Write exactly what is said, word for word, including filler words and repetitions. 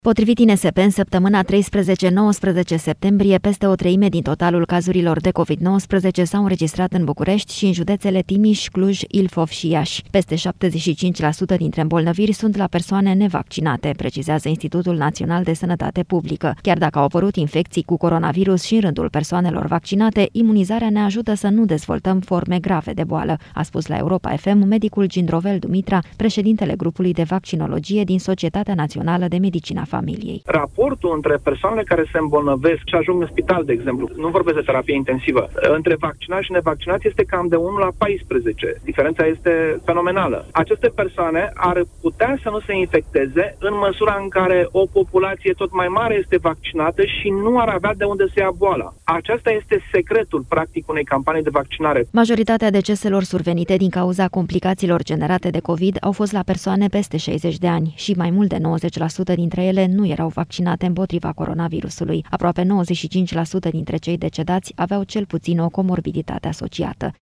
Potrivit I N S P, în săptămâna treisprezece nouăsprezece septembrie, peste o treime din totalul cazurilor de covid nouăsprezece s-au înregistrat în București și în județele Timiș, Cluj, Ilfov și Iași. Peste șaptezeci și cinci la sută dintre îmbolnăviri sunt la persoane nevaccinate, precizează Institutul Național de Sănătate Publică. Chiar dacă au apărut infecții cu coronavirus și în rândul persoanelor vaccinate, imunizarea ne ajută să nu dezvoltăm forme grave de boală, a spus la Europa F M medicul Gindrovel Dumitra, președintele grupului de vaccinologie din Societatea Națională de Medicină Familiei. Raportul între persoanele care se îmbolnăvesc și ajung în spital, de exemplu, nu vorbesc de terapie intensivă, între vaccinați și nevaccinați este cam de unu la paisprezece. Diferența este fenomenală. Aceste persoane ar putea să nu se infecteze în măsura în care o populație tot mai mare este vaccinată și nu ar avea de unde să ia boala. Aceasta este secretul, practic, unei campanii de vaccinare. Majoritatea deceselor survenite din cauza complicațiilor generate de COVID au fost la persoane peste șaizeci de ani și mai mult de nouăzeci la sută dintre ele nu erau vaccinate împotriva coronavirusului. Aproape nouăzeci și cinci la sută dintre cei decedați aveau cel puțin o comorbiditate asociată.